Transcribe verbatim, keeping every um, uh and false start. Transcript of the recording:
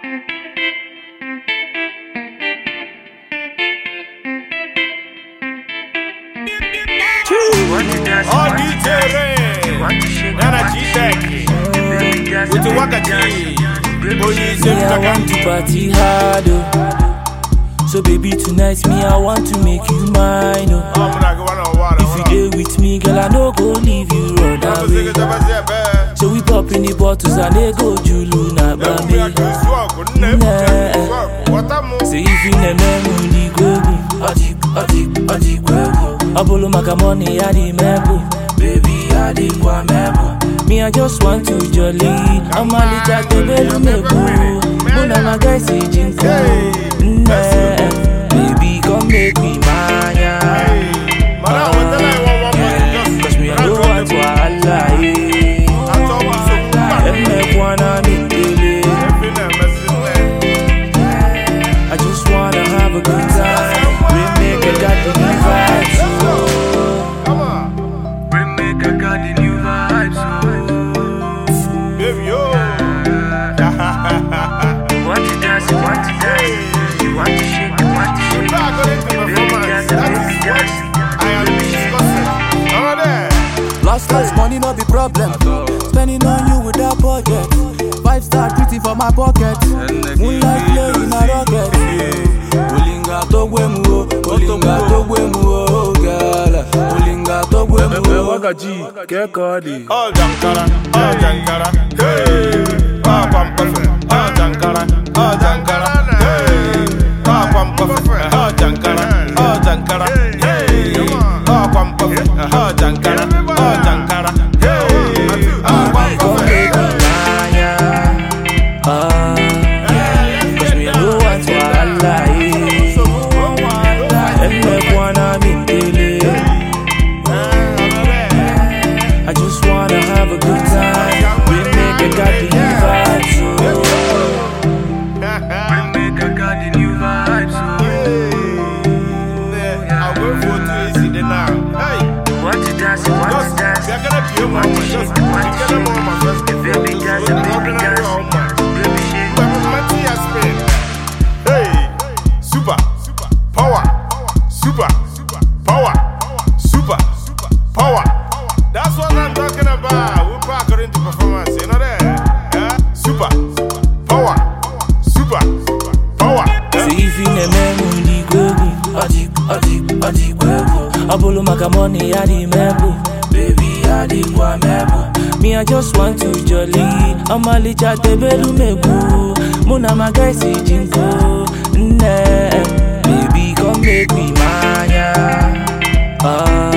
Oh, D J Ray, Nana G-Tech, with the Wakati. Me, I want to party hard, oh. So baby, tonight me, I want to make you mine, oh. If you dey with me, girl, I no go leave you run away. So we pop in the bottles and they go julu na baby. Nah. Say if you never money go go, aji aji aji go. Abolo makamoni adi mebo, baby adi kwa mebo. Me I just want to jolly, I'm a little tebelu mebo. Muna my guys say jinko, nah. Baby come make me mania. Yeah, cause me I don't want to lie. I just wanna have a good time. Remake got the new vibes, oh. Come on. Remake got the new vibes, oh. Baby, yo. You want to dance, you want to dance. You want to shake, you want to shake. Baby, dance, that is what I am discussing. Over there. Last night's money not the problem. Spending on you without budget. Five star treating for my pocket. Moonlight play in a rocket. Olinga to wemu, Olinga to wemu, girl. Olinga to wemu. Wagaji, get cardi. Oh, Jankara, oh, Jankara, hey. Oh, Pampa, oh, Jankara, oh, Jankara, hey. Oh, Pampa, oh, Jankara, oh, Jankara, hey. Oh, Pampa, oh, Jankara, oh, Jankara, hey. Oh, Pampa, I just wanna have a good time. Remake got the new vibes, oh. Remake got the new vibes, oh. I'll go for two easy then now. Hey, Want to dance, you want to dance. they're gonna be my just get them on my first Baby dance, baby dance. Baby shake. Hey, super, power, super, power, super, power. That's what I'm talking about. We're back into performance, you know that? Yeah? Super, power, super, power. See if you never money go go, aji aji aji go go. Abolo makamoni adi mebo, baby adi kwa mebo. Me I just want to jolly, I'm a little tebelu mebo. Muna my guys say jinko, nah. Baby come make me mania. Ah.